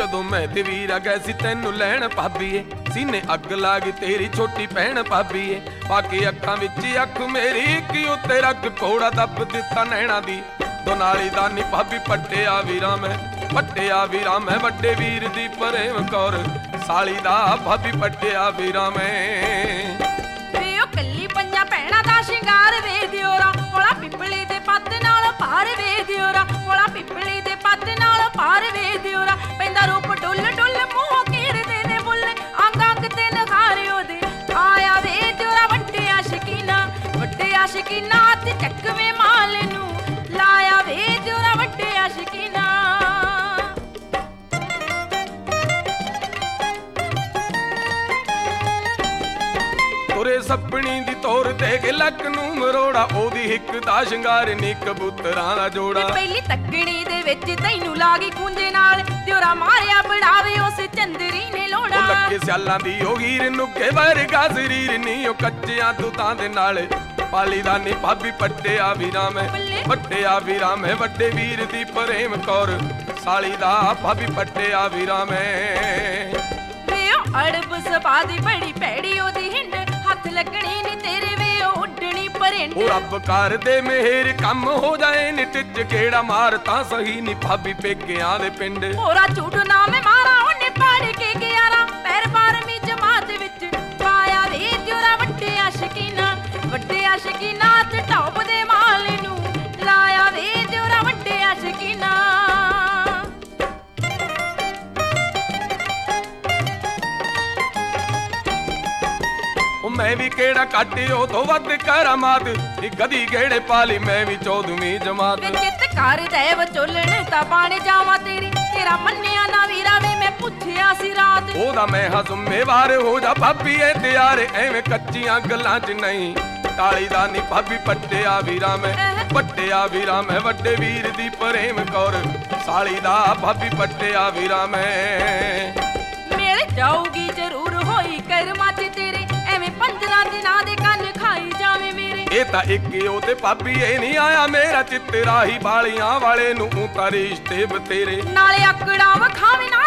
जदों मैं ते वीर आ गए सी तैनू लैण भाबीए सीने अग ला गई तेरी छोटी भैन भाबीए बाकी अखां विच अख मेरी की उत्ते रख घोड़ा दब दिता नैणा दी दोनाली दानी भाभी पट्टिया वीरा मैं वड्डे वीर दी प्रेम कौर साली दा भाभी पट्टिया वीरा मैं कल्ली पंजा भैणां दा शिंगार वे दियोरा कोला पिपली दे पत्त नाल पार वे दियोरा कोला पिपली दे पत्त नाल पार वे दियोरा पैंदा रूप डुल डुल मूंह कीरदे ने बुल अंग अंग ते नखारियो दे आया वे दियोरा वड्डे आशिकीना ते चकवे माल नू लाया वे दियोरा वड्डे आशिकीना तुरे सपनी दी तोर दे के लक नू मरोड़ा ओदी हिक दा शिंगार नी कबूतरां दा जोड़ा पहली तकड़ी दे विच तैनू लागी कुंजे नाल दियोरा मारिया बड़ावे उस चंदरी ने लोड़ा लक्के स्यालां दी ओ हीर नुके वर्गा शरीर नी ओ कच्चियां दूतां दे नाल पाली दा नी भाभी पट्टिया वीरा मैं वड्डे वीर दी प्रेम कौर साली दा भाभी पट्टिया वीरा मैं अड़ब सपा दी बड़ी पैड़ी ओदी हिंड हथ लगनी नी तेरे वे उड्डनी परिंड ओ रब कर दे मेहर कम हो जाए नी टिच केड़ा मार तां सही नी भाभी पेकियां दे पिंड होरा झूठ ना मैं मारा ओने पाड़ के ग्यारा पैर बारवीं जमात विच पाया वे दियोरा वड्डे आशिकीना ते टॉप दे माल नू लाया वे दियोरा वड्डे आशिकीना मैं भी केड़ा काटियो तो वद करामात गदी गेड़े पाली मैं भी 14वीं जमात चित कर देव चोलण ता बण जावा तेरा मन्निया ना वीरा वे मैं पुछया सी रात ओदा मैं हां जिम्मेवार हो जा भाभी ए त्यार एवें कच्चियां गल्लां च नहीं ताली दा नी भाभी पट्टिया वीरा मैं वड्डे वीर दी प्रेम कौर साली दा भाभी पट्टिया वीरा मैं मेरे जाऊगी जरूर होई कर्मा च तेरे एवें 15 दिनां दे कंन खाई जावे मेरे ए ता इक ओ ते भाभी ए नहीं आया मेरा चित्तरा ही बालियां वाले नू तां रिश्ते बतेरे नाले अकड़ा वखावे